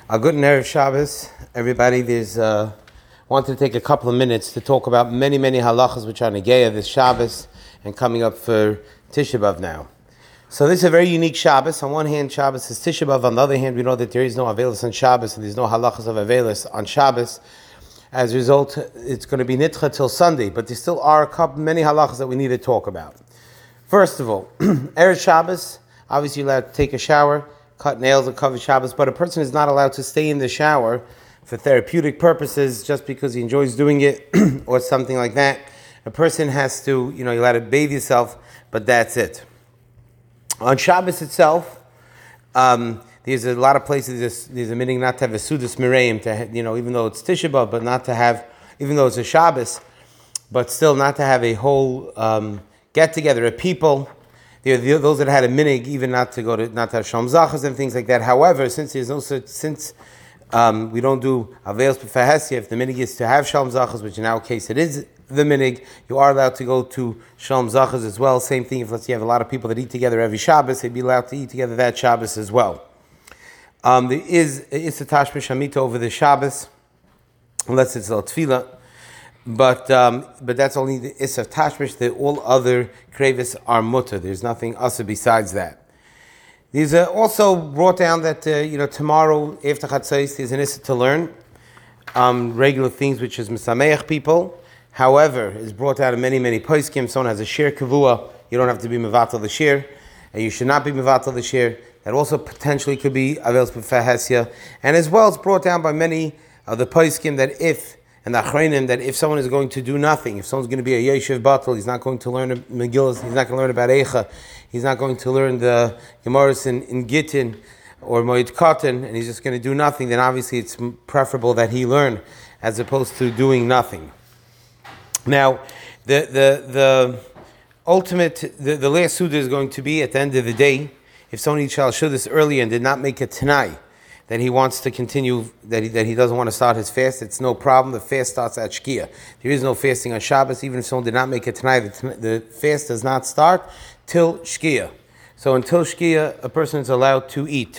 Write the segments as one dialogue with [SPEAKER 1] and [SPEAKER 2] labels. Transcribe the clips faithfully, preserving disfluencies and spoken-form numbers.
[SPEAKER 1] A good Erev Shabbos, everybody. There's uh, wanted to take a couple of minutes to talk about many, many halachas which are Negeya this Shabbos and coming up for Tisha B'Av now. So this is a very unique Shabbos. On one hand, Shabbos is Tisha B'Av. On the other hand, we know that there is no Avelis on Shabbos and there's no halachas of Avelis on Shabbos. As a result, it's going to be Nitcha till Sunday, but there still are a couple, many halachas that we need to talk about. First of all, Erev Shabbos, obviously you're allowed to take a shower, cut nails and cover Shabbos, but a person is not allowed to stay in the shower for therapeutic purposes just because he enjoys doing it or something like that. A person has to, you know, you're allowed to bathe yourself, but that's it. On Shabbos itself, um, there's a lot of places, there's, there's a meaning not to have a Sudas Mireim, to, you know, even though it's Tisha B'Av, but not to have, even though it's a Shabbos, but still not to have a whole um, get-together of people. There are those that had a minig, even not to go to, not to have Shalom Zachas and things like that. However, since there's no such, since um, we don't do Aveils B'Fahesia, if the minig is to have Shalom Zachas, which in our case it is the minig, you are allowed to go to Shalom Zachas as well. Same thing if let's say you have a lot of people that eat together every Shabbos, they'd be allowed to eat together that Shabbos as well. Um, there is a Tashmish Hamita over the Shabbos, unless it's a Tefillah. But um, but that's only the Isaf Tashmish. The all other krevis are mutter. There's nothing else besides that. There's uh, also brought down that uh, you know tomorrow after Chatzos there's an Isaf to learn um, regular things which is Mesameach people. However, it's brought out in many many poskim. Someone has a shir kavua. You don't have to be mevatel the shir, and you should not be mevatel the shir. That also potentially could be Aveils B'Fahesia. And as well, it's brought down by many of the poskim that if and the Achreinim, that if someone is going to do nothing, if someone's going to be a Yeshiv Batel, he's not going to learn Megillah, he's not going to learn about Eicha, he's not going to learn the Gemaras in, in Gittin or Moed Katan, and he's just going to do nothing, then obviously it's preferable that he learn as opposed to doing nothing. Now, the the the ultimate, the, the last Suda is going to be at the end of the day, if someone shall show this earlier and did not make a Tanai, that he wants to continue, that he, that he doesn't want to start his fast, it's no problem. The fast starts at Shkia. There is no fasting on Shabbos. Even if someone did not make it tonight, the, the fast does not start till Shkia. So until Shkia, a person is allowed to eat.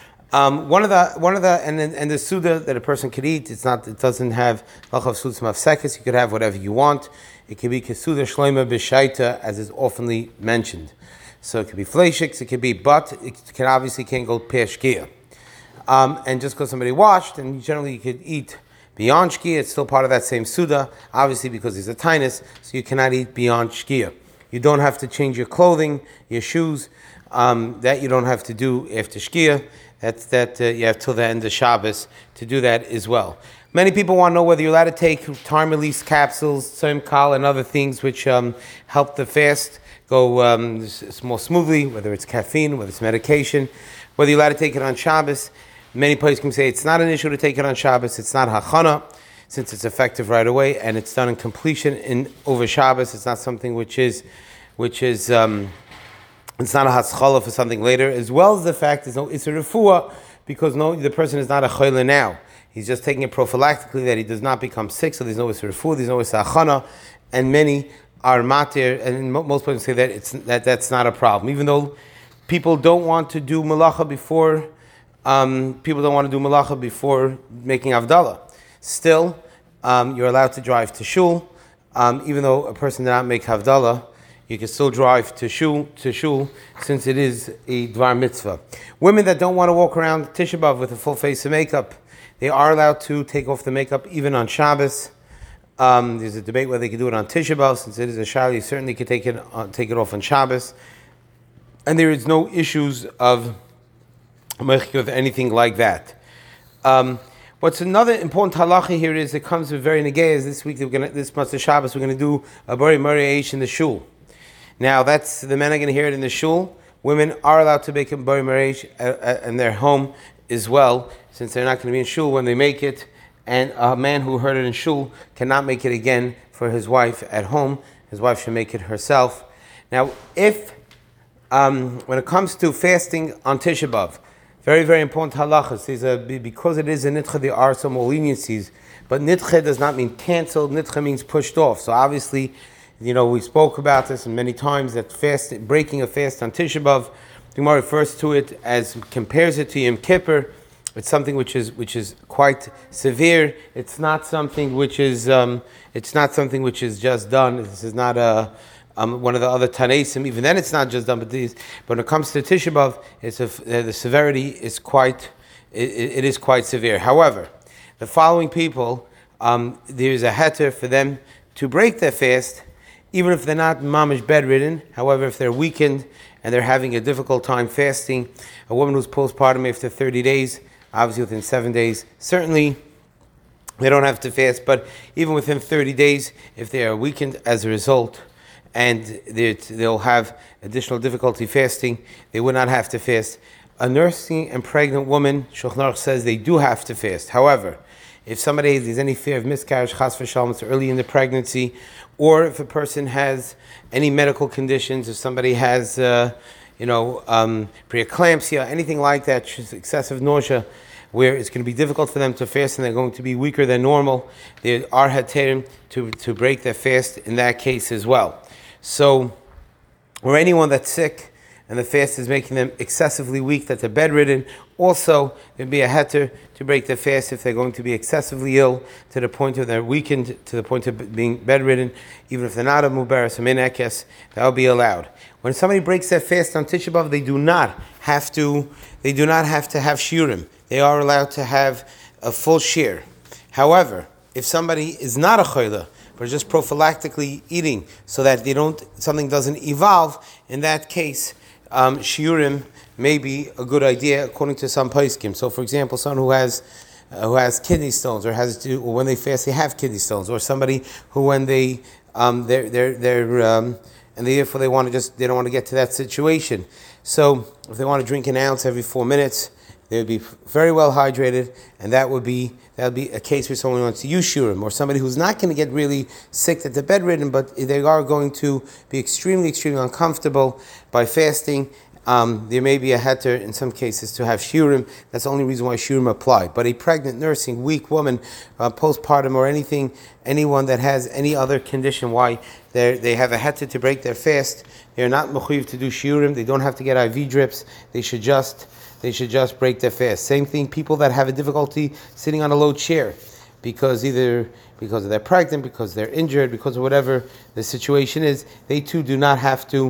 [SPEAKER 1] Um, one of the one of the and and the Suda that a person could eat, it's not it doesn't have Lachav Sudas Mafsekes. You could have whatever you want. It could be Kesuda Shloima B'Shaita, as is oftenly mentioned. So it could be Fleishiks, it could be, but it can obviously can't go past Shkia. Um, and just because somebody washed, and generally you could eat beyond Shkia, it's still part of that same Suda, obviously because he's a Tainus, so you cannot eat beyond Shkia. You don't have to change your clothing, your shoes, um, that you don't have to do after Shkia. That's that uh, you have till the end of Shabbos to do that as well. Many people want to know whether you're allowed to take time release capsules, Tzom Kal, and other things which um, help the fast go um, more smoothly, whether it's caffeine, whether it's medication, whether you're allowed to take it on Shabbos. Many places can say it's not an issue to take it on Shabbos. It's not hachana, since it's effective right away, and it's done in completion in over Shabbos. It's not something which is, which is, um, it's not a haschala for something later. As well as the fact is no it's a refuah because no the person is not a chayla now. He's just taking it prophylactically that he does not become sick. So there's no isur refuah, there's no isur hachana, and many are matir, and most people say that it's that that's not a problem, even though people don't want to do malacha before. Um, people don't want to do malacha before making Havdalah. Still, um, you're allowed to drive to shul. Um, even though a person did not make Havdalah, you can still drive to shul, to shul since it is a dvar mitzvah. Women that don't want to walk around Tisha B'Av with a full face of makeup, they are allowed to take off the makeup even on Shabbos. Um, there's a debate whether they can do it on Tisha B'Av. Since it is a shal, you certainly can take it, uh, take it off on Shabbos. And there is no issues of with anything like that. Um, what's another important halacha here is it comes with very negayas. This week, we're gonna, this month of Shabbos, we're going to do a bari mari'esh in the shul. Now, that's the men are going to hear it in the shul. Women are allowed to make a bari mari'esh in their home as well, since they're not going to be in shul when they make it. And a man who heard it in shul cannot make it again for his wife at home. His wife should make it herself. Now, if um, when it comes to fasting on Tisha B'Av, very, very important halachas. These are, because it is a nitcha, there are some more leniencies. But nitcha does not mean canceled. Nitcha means pushed off. So obviously, you know, we spoke about this many times, that fast, breaking a fast on Tisha B'Av, the Gemara refers to it as, compares it to Yom Kippur, It's something which is which is quite severe. It's not something which is um, it's not something which is just done. This is not a um, one of the other Tanaisim. Even then, it's not just done. But these, but when it comes to Tisha B'av, it's a, uh, the severity is quite it, it is quite severe. However, the following people, um, there is a heter for them to break their fast, even if they're not mamish bedridden. However, if they're weakened and they're having a difficult time fasting, a woman who's postpartum after thirty days, obviously within seven days, certainly they don't have to fast, but even within thirty days, if they are weakened as a result, and they'll have additional difficulty fasting, they would not have to fast. A nursing and pregnant woman, Shulchan Aruch says they do have to fast. However, if somebody has any fear of miscarriage, chas v'shalom, it's early in the pregnancy, or if a person has any medical conditions, if somebody has, uh, you know, um, preeclampsia, anything like that, just excessive nausea, where it's going to be difficult for them to fast and they're going to be weaker than normal, there are heterim to, to break their fast in that case as well. So, or anyone that's sick and the fast is making them excessively weak, that they're bedridden, also there'd be a heter to break their fast if they're going to be excessively ill to the point of they're weakened, to the point of being bedridden, even if they're not a mubaras, a minekes, that will be allowed. When somebody breaks their fast on Tisha B'av, they do not have to, they do not have to have shiurim. They are allowed to have a full shir. However, if somebody is not a choila, but just prophylactically eating so that they don't, something doesn't evolve, in that case, um, shiurim may be a good idea according to some poskim. So, for example, someone who has uh, who has kidney stones, or has to, or when they fast they have kidney stones, or somebody who when they um, they're they're they're um, and therefore they want to just they don't want to get to that situation. So, if they want to drink an ounce every four minutes, they would be very well hydrated, and that would be that would be a case where someone wants to use shiurim, or somebody who's not going to get really sick that they're bedridden, but they are going to be extremely, extremely uncomfortable by fasting. Um, there may be a heter in some cases to have shiurim. That's the only reason why shiurim apply. But a pregnant, nursing, weak woman, uh, postpartum, or anything, anyone that has any other condition why they have a heter to break their fast, they're not mechuyev to do shiurim. They don't have to get I V drips. They should just They should just break their fast. Same thing, people that have a difficulty sitting on a low chair, because either because they're pregnant, because they're injured, because of whatever the situation is, they too do not have to.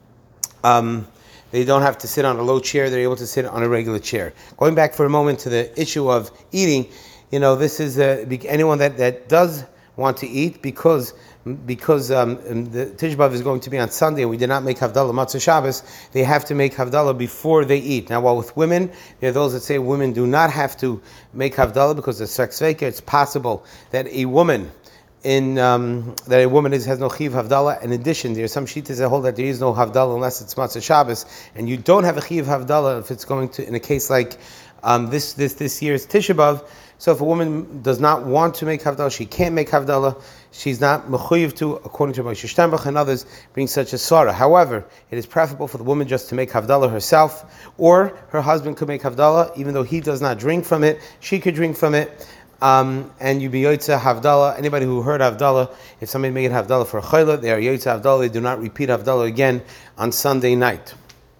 [SPEAKER 1] Um, they don't have to sit on a low chair. They're able to sit on a regular chair. Going back for a moment to the issue of eating, you know, this is a, anyone that, that does want to eat because. Because um, the Tisha B'av is going to be on Sunday and we did not make Havdalah Matzah Shabbos, they have to make Havdalah before they eat. Now, while with women, there are those that say women do not have to make Havdalah because of sex veka. It's possible that a woman in um, that a woman is, has no Chiv Havdalah. In addition, there are some shittas that hold that there is no Havdalah unless it's Matzah Shabbos, and you don't have a Chiv Havdalah if it's going to, in a case like um, this this this year's Tisha B'av. So if a woman does not want to make Havdalah, she can't make Havdalah, she's not mechuyev to, according to Moshe Steinbach and others, being such a Sarah. However, it is preferable for the woman just to make Havdalah herself, or her husband could make Havdalah, even though he does not drink from it, she could drink from it, um, and you be Yotza Havdalah. Anybody who heard Havdalah, if somebody made Havdalah for a Chayla, they are Yotza Havdalah, they do not repeat Havdalah again on Sunday night.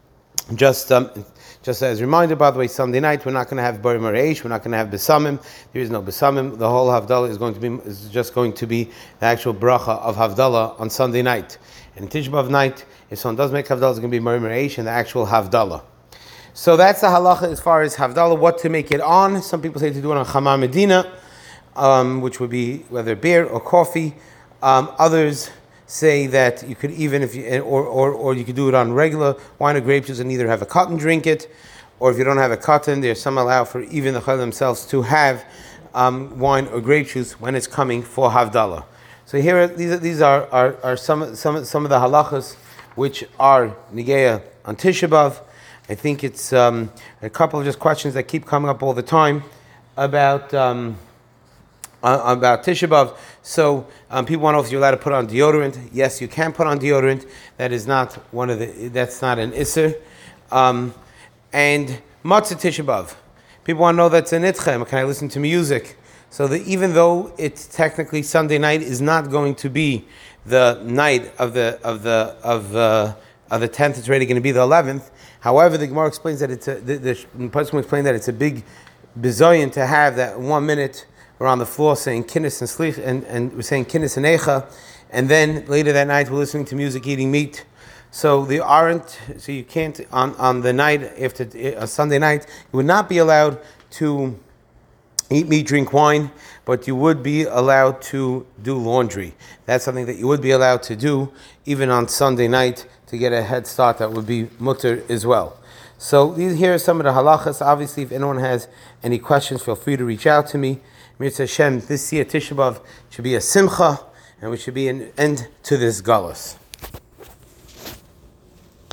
[SPEAKER 1] Just um, Just as a reminder, by the way, Sunday night we're not going to have Bari Mareish, we're not going to have Besamim. There is no Besamim. The whole Havdalah is going to be is just going to be the actual bracha of Havdalah on Sunday night. And Tisha B'av night, if someone does make Havdalah, it's going to be Bari Mareish and the actual Havdalah. So that's the halacha as far as Havdalah, what to make it on. Some people say to do it on Chamar Medina, um, which would be whether beer or coffee. Um, others say that you could even if you or, or or you could do it on regular wine or grape juice and either have a cotton drink it, or if you don't have a cotton, there's some allow for even the chayil themselves to have um, wine or grape juice when it's coming for Havdalah. So here are, these are, these are, are, are some some some of the halachas which are nigeya on Tisha B'av. I think it's um, a couple of just questions that keep coming up all the time about. Um, Uh, about Tisha B'av. So um, people want to know if you're allowed to put on deodorant. Yes, you can put on deodorant. That is not one of the. That's not an isser. Um, and Matzah Tisha B'av. People want to know that's an itchem. Can I listen to music? So that even though it's technically Sunday night is not going to be the night of the of the of the of the tenth, it's already going to be the eleventh. However, the Gemara explains that it's a, the, the, the person will explain that it's a big bizoyin to have that one minute we're on the floor saying kinnis and slich, and, and we're saying kinnis and echa, and then later that night we're listening to music, eating meat. So they aren't, so you can't, on, on the night, after a Sunday night, you would not be allowed to eat meat, drink wine, but you would be allowed to do laundry. That's something that you would be allowed to do even on Sunday night to get a head start. That would be mutter as well. So these here are some of the halachas. Obviously, if anyone has any questions, feel free to reach out to me. Mitzvah Hashem, this year Tisha B'Av should be a simcha, and we should be an end to this galus.